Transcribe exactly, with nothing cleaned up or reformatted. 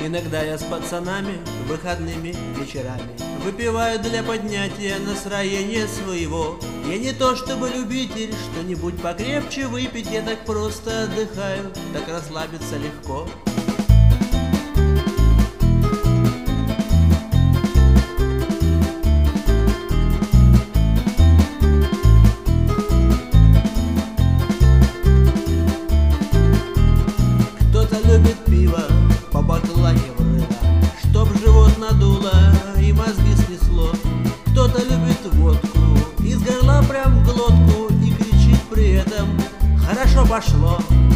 Иногда я с пацанами выходными вечерами выпиваю для поднятия настроения своего. Я не то чтобы любитель что-нибудь покрепче выпить, я так просто отдыхаю, так расслабиться легко. Кто-то любит пиво по баклане в рыло, чтоб живот надуло и мозги снесло. Кто-то любит водку из горла прям в глотку и кричит при этом: хорошо пошло.